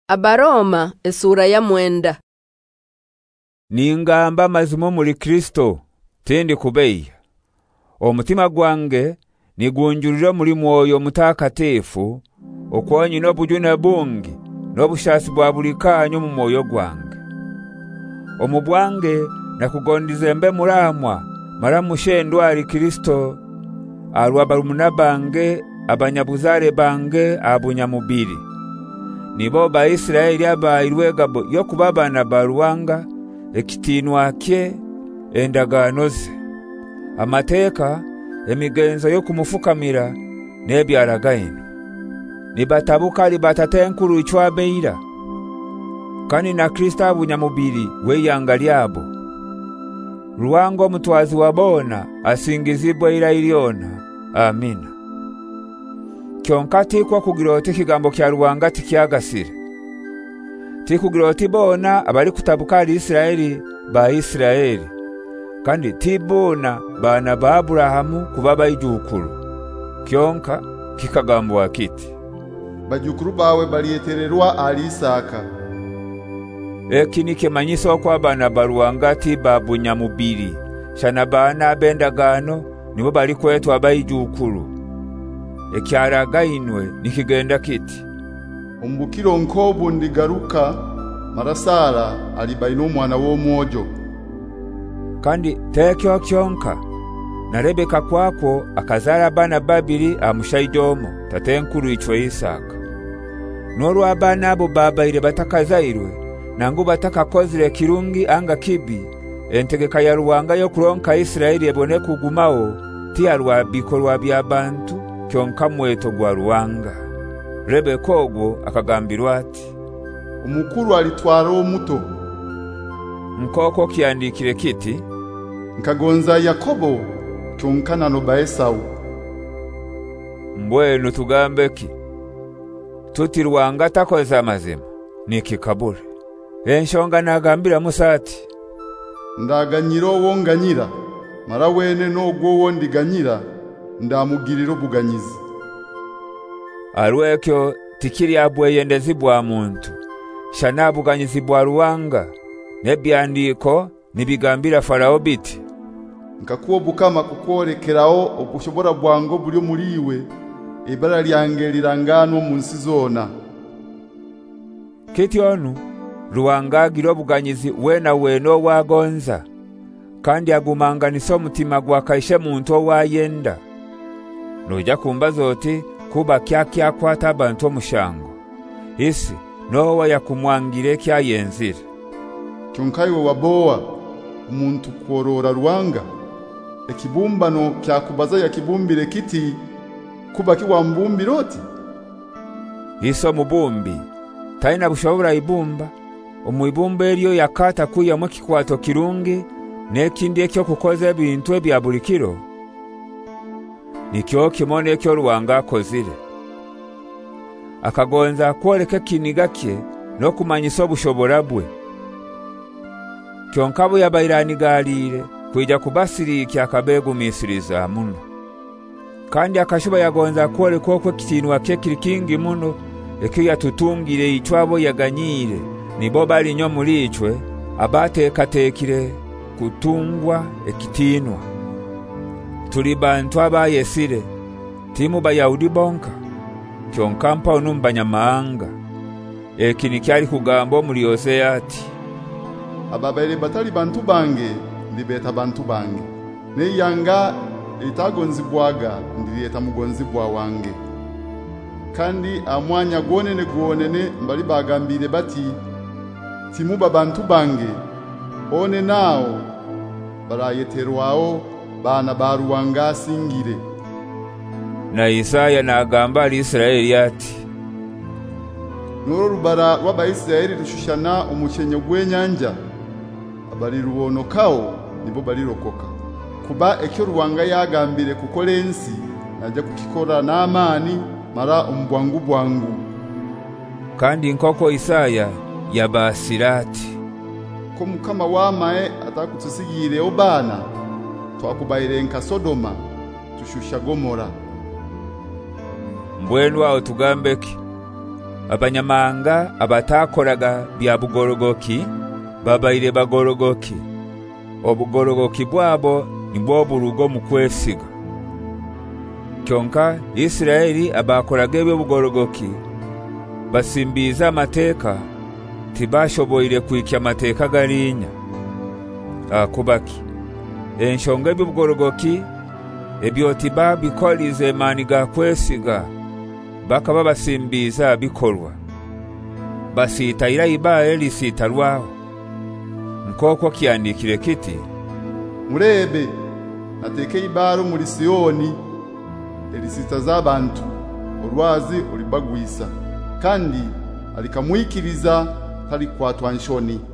Abaroma esura ya 9. Ningamba mazimo muri Kristo tindi kubeya. Omutima gwange nigunjurira muri mwoyo mutakatifu okwonyi no bujuna bungi no bushasi bwa buli kanyo mu mwoyo gwange. Omubwange nakugondize mbe muramwa mara mushendwa ali Kristo alwa barumuna bange abanyabuzare bange abunyamubiri. Nibo ba Israeli abairwegabo yo kubabana baruwanga ekitinwa kye endaganoze amateka emigenzo yo kumufukamira nebyaragaino nibatabuka libatatenkuru ichwabeira kani na Kristo abunyamubiri weyanga lyabo ruwango mutwazi wabona asingizibwe ila iliona. Amina. Kyonkati kwa kugiroti kigambo kya ruwanga tikyagasire tikugiroti bona abali kutabuka ali Israeli ba Israeli kandi tibona bana ba Abrahamu kubaba ijukuru kyonka kikagambo akiti bajukuru bawe balietererwa ali Isaka. Ekinike manyiso kwa bana baruwanga tiba bunyamubiri shana bana bendagano nibo bali kwetu abayijukuru ekyaragainwe nikigenda kiti Umbukiro nkobu ndigaruka marasara alibaino mwana wo mwojo kandi tekyo kyonka na Rebeka kwako akazara bana babiri amushaidomo tatenkuru ichwe Isaka noru abana abo baba ile batakazairwe nangu batakakozire kirungi anga kibi entegeka ya ruwanga yo kuronka Israeli ebone kugumao tiarwa bikorwa byabantu kyonka mweto gwa ruwanga. Rebeka ogwo akagambirwa ati umukuru alitwara omuto nkoko kyandikire kiti nkagonza Yakobo kyonkana no ba Esau. Mbwenu tugambeki tuti ruwanga takoza amazima nikikabure enshonga nagambira musati ndaganyiro wonganyira mara wene nogwo wondiganyira ndamugiriro buganyizi alwekyo tikiri abweyendezi bwa muntu shana buganyizi bwa ruwanga nebyandiko nibigambira Farao biti nkakuwo bukama kukorekerao okushobora bwango buli muliwe ibara lyange lirangano munsi zona kityonu ruwanga giro buganyizi wena weno wagonza kandi agumanganiso mutima gwa kaishe muntu wayenda noja kumbaza oti kuba kyakya kwata abantu mushango isi nowa yakumwangire kyayenzira kyonkayo waboa umuntu korora ruwanga ekibumbano kyakubaza yakibumbire kiti kuba kiwambumbiroti iso mubumbi taina bushobora ibumba omwibumba elyo yakata kuya mu kikwato kirungi nekindi ekyo kukoza ebintu ebya bulikiro nikyo kimone ekyo ruwanga akozire akagonza kwoleka kiniga kye no kumanyisa obushobora bwe kyonkabo yabairani galire kuija kubasiriki akabegumisiriza muno kandi akashuba yagonza kwoleka okwe kitinwa kye kirikingi muno ekyo yatutungire ichwabo yaganyire nibo bali nyo muri ichwe abatekatekire kutungwa ekitinwa tuli bantu abayesire timu bayahudi bonka kyonkampa onumbanyamahanga ekini kyali kugambo muri Hosea ati ababere batali bantu bange ndibeta bantu bange neyanga itagonzibwaga ndileta mugonzibwa wange kandi amwanya gwonene mbali bagambire bati timuba bantu bange one nao barayeterwao bana baruwanga singire. Na Isaya nagamba ali Israeli ati noro rubara rwaba Israeli rushushana umukenyo gwenyanja abali ruwonokao nibo bali rokoka kuba ekyo ruwanga yagambire kukolensi najja kukikora n'amani mara umbwangu bwangu kandi nkoko Isaya yabasirati ko mukama wamae atakutusigire obana twakubayire nka Sodoma tushusha Gomora. Mbwenu aho tugambeki abanyamanga abatakoraga bya bugorogoki babaire bagorogoki. Obugorogoki bwabo nibwo burugo mu kwesiga. Kyonka Isiraeli abakoraga ebyo bugorogoki basimbiza amateka tibashoboire kwikya amateka galinya. Akubaki enshonga ebyo bugorogoki ebyo tiba bikolize mani ga kwesiga bakaba basimbiza bikolwa basita iraiba elisitarwaho nkoko kyandikire kiti murebe nateke ibaro muri Siyoni elisita z'abantu urwazi uribagwisa kandi alikamwikiriza tali kwatwa nshoni.